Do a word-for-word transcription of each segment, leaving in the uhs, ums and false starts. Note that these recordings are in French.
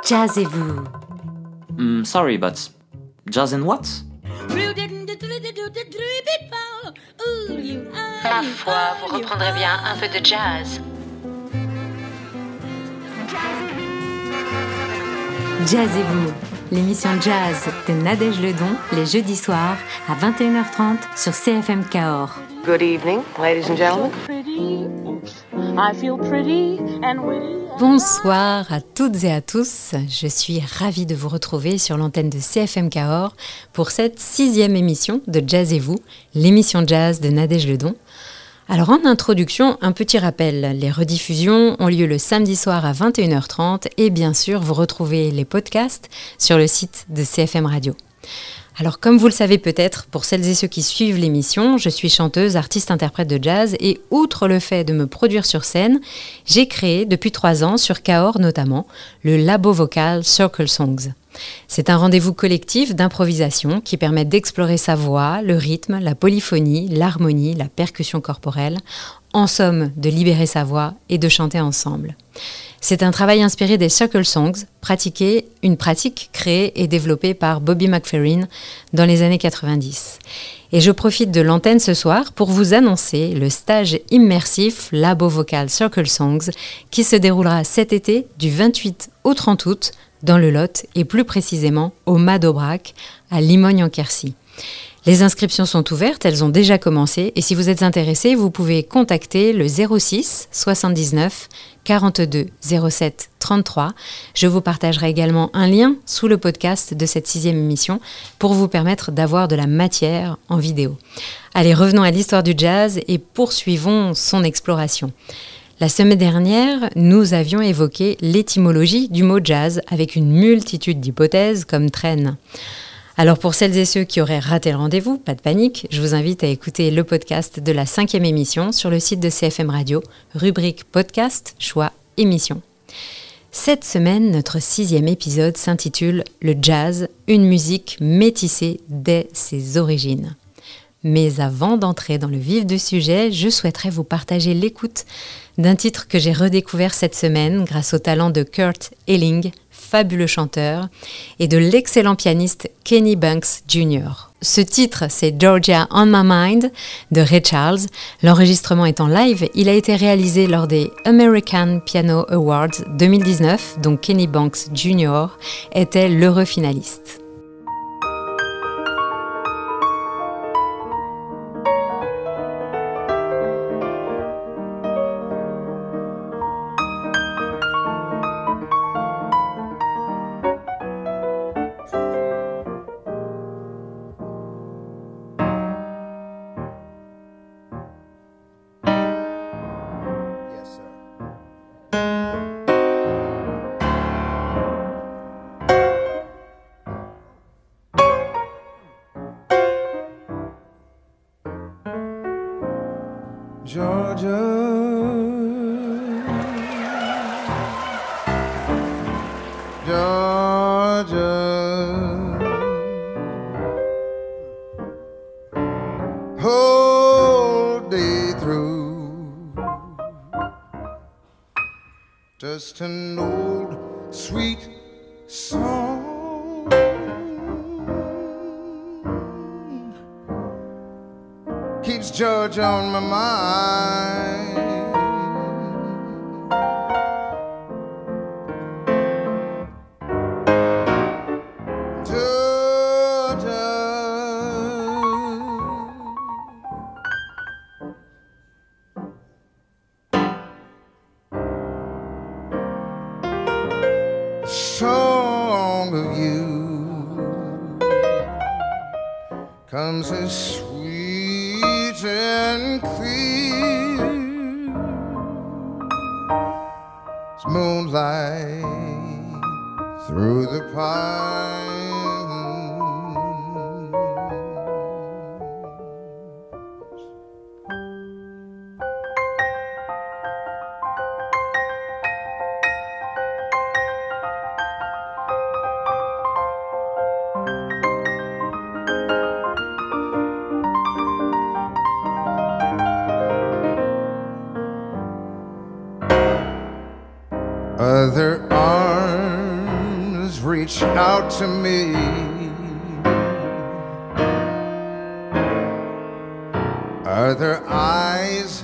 Jazzez-vous. Mm, sorry, but jazz and what? Ma foi, vous reprendrez bien un peu de jazz. Jazzez-vous, l'émission jazz de Nadège Ledon, les jeudis soirs à vingt et une heures trente sur C F M Cahors. Good evening, ladies and gentlemen. Bonsoir à toutes et à tous, je suis ravie de vous retrouver sur l'antenne de C F M Cahors pour cette sixième émission de Jazzez-vous, l'émission jazz de Nadège Ledon. Alors en introduction, un petit rappel, les rediffusions ont lieu le samedi soir à vingt et une heures trente et bien sûr vous retrouvez les podcasts sur le site de C F M Radio. Alors comme vous le savez peut-être, pour celles et ceux qui suivent l'émission, je suis chanteuse, artiste-interprète de jazz et outre le fait de me produire sur scène, j'ai créé depuis trois ans, sur Cahors notamment, le labo vocal Circle Songs. C'est un rendez-vous collectif d'improvisation qui permet d'explorer sa voix, le rythme, la polyphonie, l'harmonie, la percussion corporelle, en somme de libérer sa voix et de chanter ensemble. C'est un travail inspiré des Circle Songs, pratiqué, une pratique créée et développée par Bobby McFerrin dans les années quatre-vingt-dix. Et je profite de l'antenne ce soir pour vous annoncer le stage immersif Labo Vocal Circle Songs qui se déroulera cet été du vingt-huit au trente août dans le Lot et plus précisément au Mad Aubrac à Limogne-en-Quercy. Les inscriptions sont ouvertes, elles ont déjà commencé et si vous êtes intéressé, vous pouvez contacter le zéro six soixante-dix-neuf quarante-deux zéro sept trente-trois. Je vous partagerai également un lien sous le podcast de cette sixième émission pour vous permettre d'avoir de la matière en vidéo. Allez, revenons à l'histoire du jazz et poursuivons son exploration. La semaine dernière, nous avions évoqué l'étymologie du mot jazz avec une multitude d'hypothèses comme traîne. Alors pour celles et ceux qui auraient raté le rendez-vous, pas de panique, je vous invite à écouter le podcast de la cinquième émission sur le site de C F M Radio, rubrique podcast, choix, émission. Cette semaine, notre sixième épisode s'intitule « Le jazz, une musique métissée dès ses origines ». Mais avant d'entrer dans le vif du sujet, je souhaiterais vous partager l'écoute d'un titre que j'ai redécouvert cette semaine grâce au talent de Kurt Elling, fabuleux chanteur, et de l'excellent pianiste Kenny Banks junior Ce titre, c'est Georgia on My Mind de Ray Charles. L'enregistrement étant live, il a été réalisé lors des American Piano Awards deux mille dix-neuf, dont Kenny Banks junior était l'heureux finaliste. Georgia, Georgia, whole day through, just an old sweet song keeps Georgia on my mind. Georgia, song of you comes as sweet and clear as moonlight through the pines. Other arms reached out to me. Other eyes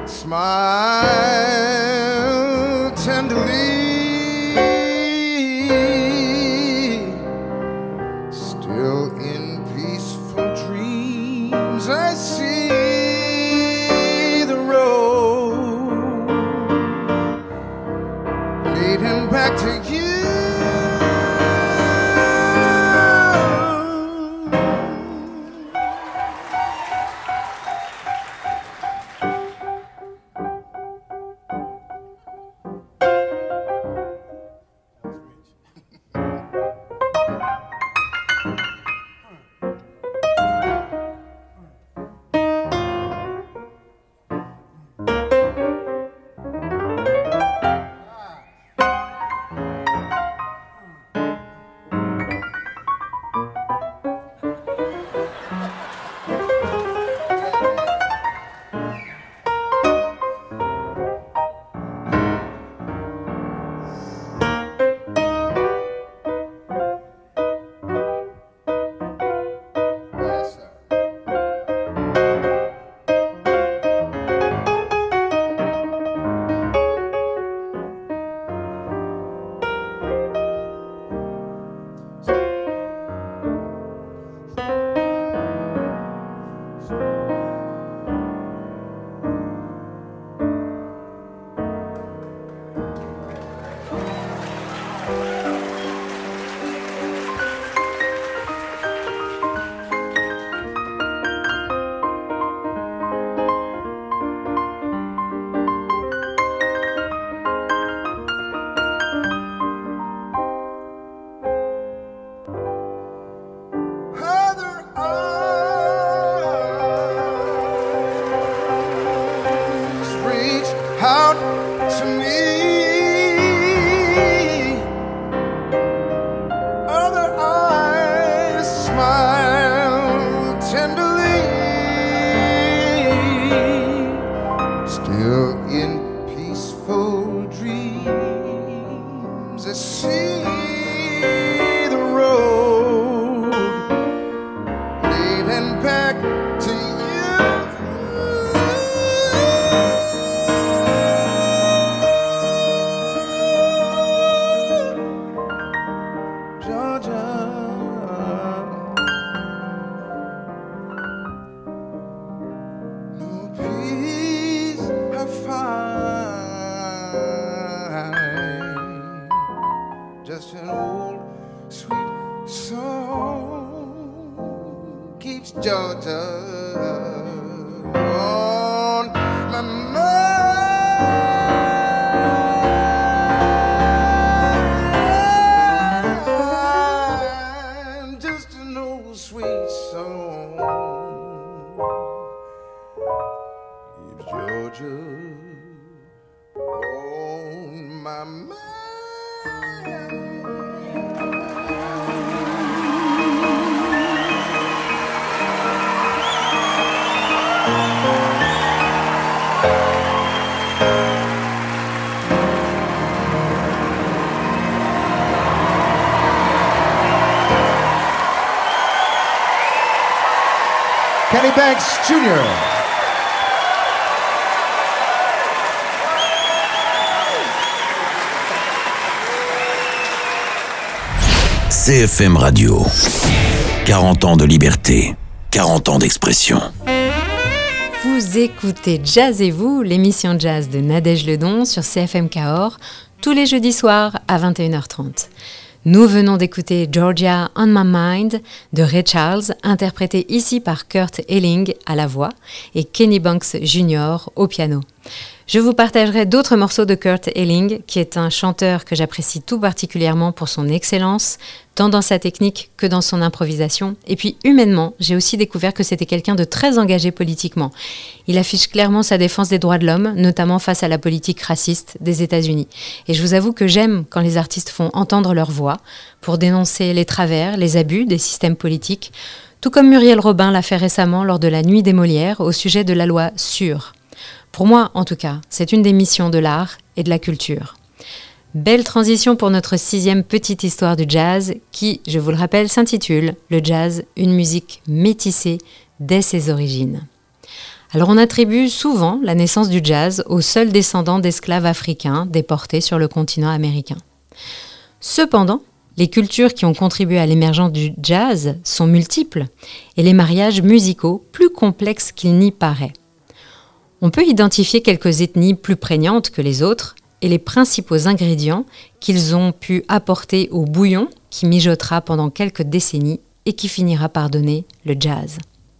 smile tenderly. Still in peaceful dreams I see the road leading back to you. Just an old sweet song keeps Georgia on my mind. Just an old sweet song keeps Georgia on my mind. Kenny Banks Junior C F M Radio. quarante ans de liberté, quarante ans d'expression. Vous écoutez Jazzez-vous, l'émission jazz de Nadège Ledon sur C F M Cahors, tous les jeudis soirs à vingt et une heures trente. Nous venons d'écouter Georgia on My Mind de Ray Charles, interprété ici par Kurt Elling à la voix et Kenny Banks Junior au piano. Je vous partagerai d'autres morceaux de Kurt Elling, qui est un chanteur que j'apprécie tout particulièrement pour son excellence, tant dans sa technique que dans son improvisation. Et puis humainement, j'ai aussi découvert que c'était quelqu'un de très engagé politiquement. Il affiche clairement sa défense des droits de l'homme, notamment face à la politique raciste des États-Unis. Et je vous avoue que j'aime quand les artistes font entendre leur voix pour dénoncer les travers, les abus des systèmes politiques, tout comme Muriel Robin l'a fait récemment lors de la Nuit des Molières au sujet de la loi Sûre. Pour moi, en tout cas, c'est une des missions de l'art et de la culture. Belle transition pour notre sixième petite histoire du jazz qui, je vous le rappelle, s'intitule « Le jazz, une musique métissée dès ses origines ». Alors on attribue souvent la naissance du jazz aux seuls descendants d'esclaves africains déportés sur le continent américain. Cependant, les cultures qui ont contribué à l'émergence du jazz sont multiples et les mariages musicaux plus complexes qu'il n'y paraît. On peut identifier quelques ethnies plus prégnantes que les autres et les principaux ingrédients qu'ils ont pu apporter au bouillon qui mijotera pendant quelques décennies et qui finira par donner le jazz.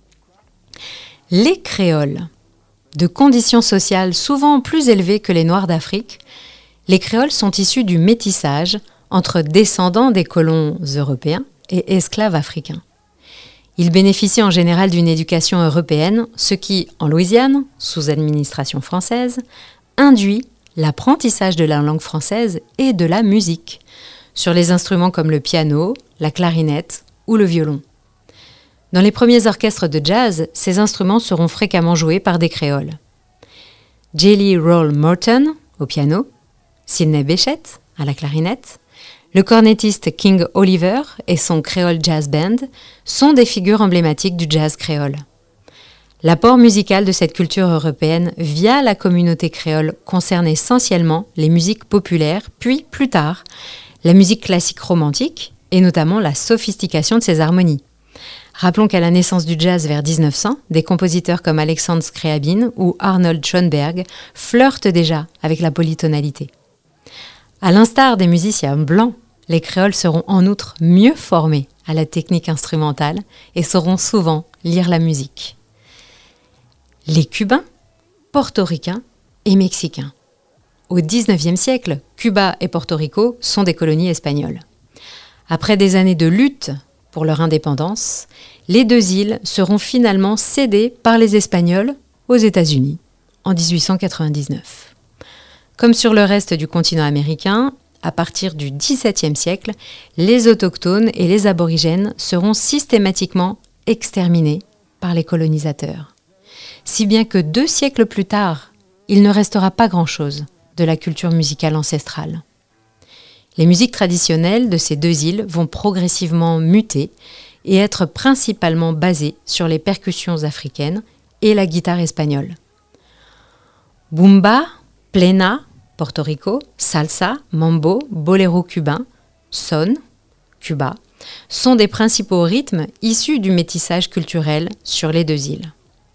Les créoles, de conditions sociales souvent plus élevées que les Noirs d'Afrique, les créoles sont issus du métissage entre descendants des colons européens et esclaves africains. Ils bénéficient en général d'une éducation européenne, ce qui, en Louisiane, sous administration française, induit l'apprentissage de la langue française et de la musique, sur les instruments comme le piano, la clarinette ou le violon. Dans les premiers orchestres de jazz, ces instruments seront fréquemment joués par des créoles. Jelly Roll Morton au piano, Sidney Bechet à la clarinette, le cornettiste King Oliver et son Creole Jazz Band sont des figures emblématiques du jazz créole. L'apport musical de cette culture européenne via la communauté créole concerne essentiellement les musiques populaires, puis plus tard, la musique classique romantique et notamment la sophistication de ses harmonies. Rappelons qu'à la naissance du jazz vers dix-neuf cents, des compositeurs comme Alexandre Scriabine ou Arnold Schoenberg flirtent déjà avec la polytonalité. À l'instar des musiciens blancs, les créoles seront en outre mieux formés à la technique instrumentale et sauront souvent lire la musique. Les Cubains, Portoricains et Mexicains. Au dix-neuvième siècle, Cuba et Porto Rico sont des colonies espagnoles. Après des années de lutte pour leur indépendance, les deux îles seront finalement cédées par les Espagnols aux États-Unis en dix-huit cent quatre-vingt-dix-neuf. Comme sur le reste du continent américain, à partir du dix-septième siècle, les autochtones et les aborigènes seront systématiquement exterminés par les colonisateurs. Si bien que deux siècles plus tard, il ne restera pas grand-chose de la culture musicale ancestrale. Les musiques traditionnelles de ces deux îles vont progressivement muter et être principalement basées sur les percussions africaines et la guitare espagnole. Bumba, plena, Porto Rico, salsa, mambo, boléro cubain, son, Cuba, sont des principaux rythmes issus du métissage culturel sur les deux îles.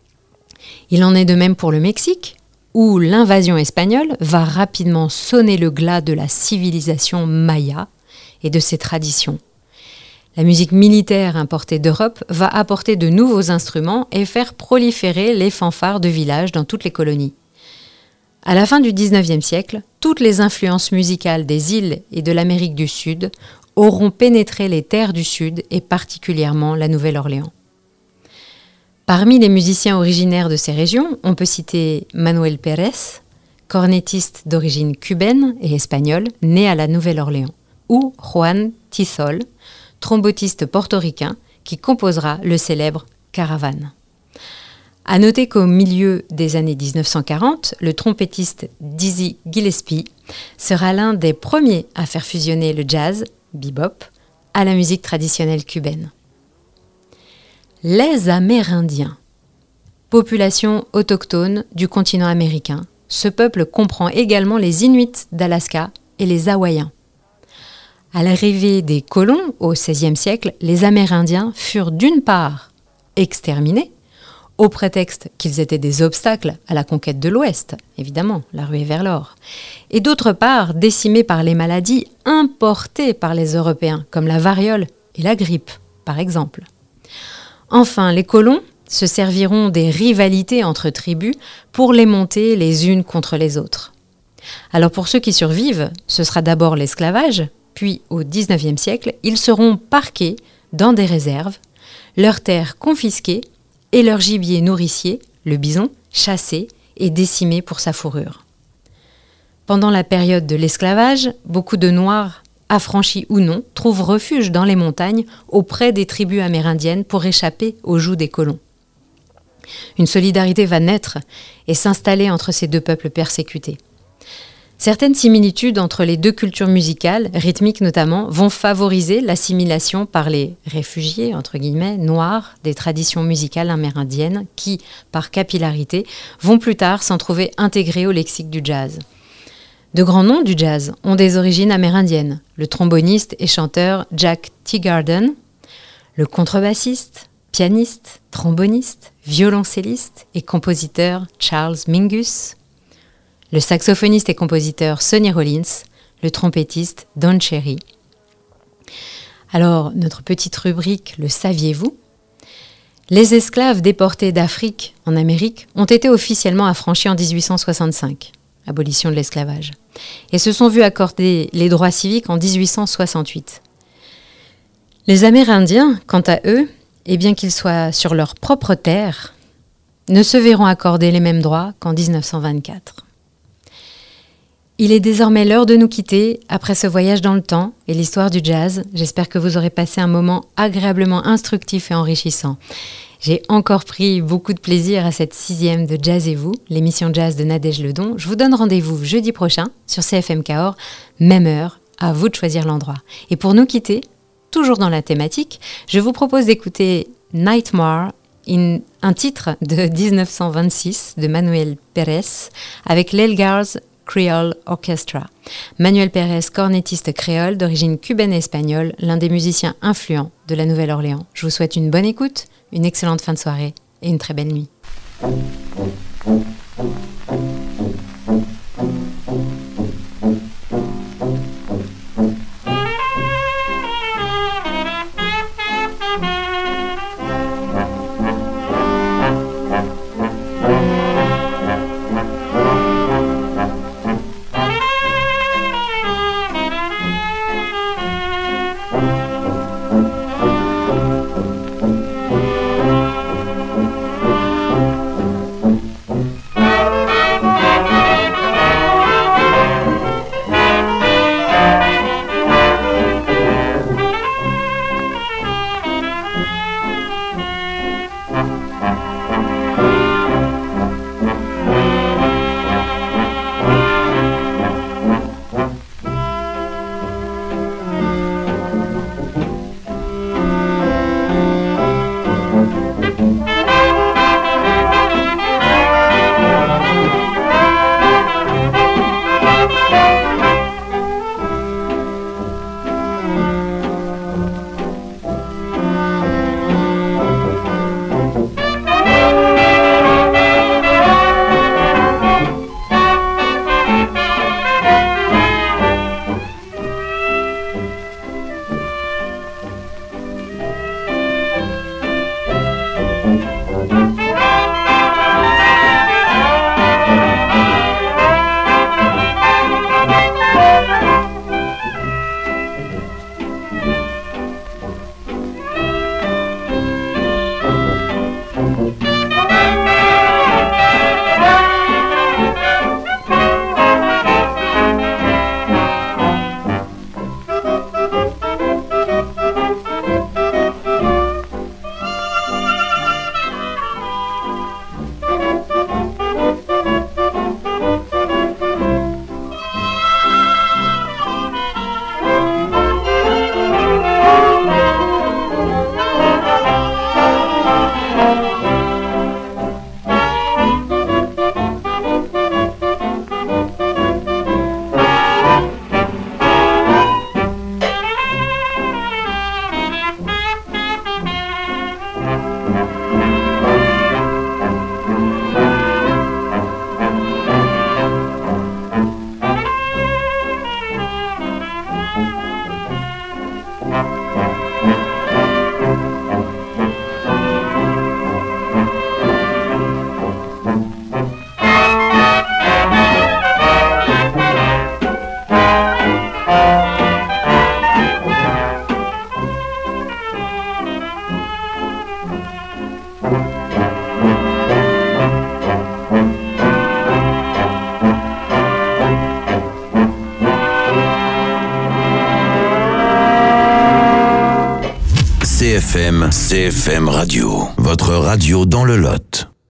Il en est de même pour le Mexique, où l'invasion espagnole va rapidement sonner le glas de la civilisation maya et de ses traditions. La musique militaire importée d'Europe va apporter de nouveaux instruments et faire proliférer les fanfares de village dans toutes les colonies. À la fin du dix-neuvième siècle, toutes les influences musicales des îles et de l'Amérique du Sud auront pénétré les terres du Sud et particulièrement la Nouvelle-Orléans. Parmi les musiciens originaires de ces régions, on peut citer Manuel Pérez, cornettiste d'origine cubaine et espagnole, né à la Nouvelle-Orléans, ou Juan Tizol, trombotiste portoricain qui composera le célèbre Caravane. À noter qu'au milieu des années dix-neuf cent quarante, le trompettiste Dizzy Gillespie sera l'un des premiers à faire fusionner le jazz, bebop, à la musique traditionnelle cubaine. Les Amérindiens, population autochtone du continent américain, ce peuple comprend également les Inuits d'Alaska et les Hawaïens. À l'arrivée des colons au seizième siècle, les Amérindiens furent d'une part exterminés, au prétexte qu'ils étaient des obstacles à la conquête de l'Ouest, évidemment, la ruée vers l'or, et d'autre part décimés par les maladies importées par les Européens, comme la variole et la grippe, par exemple. Enfin, les colons se serviront des rivalités entre tribus pour les monter les unes contre les autres. Alors pour ceux qui survivent, ce sera d'abord l'esclavage, puis au dix-neuvième siècle, ils seront parqués dans des réserves, leurs terres confisquées et leur gibier nourricier, le bison, chassé et décimé pour sa fourrure. Pendant la période de l'esclavage, beaucoup de Noirs, affranchis ou non, trouvent refuge dans les montagnes auprès des tribus amérindiennes pour échapper aux jougs des colons. Une solidarité va naître et s'installer entre ces deux peuples persécutés. Certaines similitudes entre les deux cultures musicales, rythmiques notamment, vont favoriser l'assimilation par les réfugiés, entre guillemets, noirs des traditions musicales amérindiennes qui, par capillarité, vont plus tard s'en trouver intégrés au lexique du jazz. De grands noms du jazz ont des origines amérindiennes. Le tromboniste et chanteur Jack Teagarden, le contrebassiste, pianiste, tromboniste, violoncelliste et compositeur Charles Mingus, le saxophoniste et compositeur Sonny Rollins, le trompettiste Don Cherry. Alors, notre petite rubrique « Le saviez-vous » ? Les esclaves déportés d'Afrique en Amérique ont été officiellement affranchis en dix-huit cent soixante-cinq, abolition de l'esclavage, et se sont vus accorder les droits civiques en dix-huit cent soixante-huit. Les Amérindiens, quant à eux, et bien qu'ils soient sur leur propre terre, ne se verront accorder les mêmes droits qu'en dix-neuf cent vingt-quatre. Il est désormais l'heure de nous quitter après ce voyage dans le temps et l'histoire du jazz. J'espère que vous aurez passé un moment agréablement instructif et enrichissant. J'ai encore pris beaucoup de plaisir à cette sixième de Jazz et vous, l'émission jazz de Nadège Ledon. Je vous donne rendez-vous jeudi prochain sur C F M Cahors, même heure, à vous de choisir l'endroit. Et pour nous quitter, toujours dans la thématique, je vous propose d'écouter Nightmare, in, un titre de dix-neuf cent vingt-six de Manuel Pérez avec l'Elgar's Creole Orchestra. Manuel Pérez, cornettiste créole d'origine cubaine et espagnole, l'un des musiciens influents de la Nouvelle-Orléans. Je vous souhaite une bonne écoute, une excellente fin de soirée et une très belle nuit. C F M, C F M Radio, votre radio dans le Lot.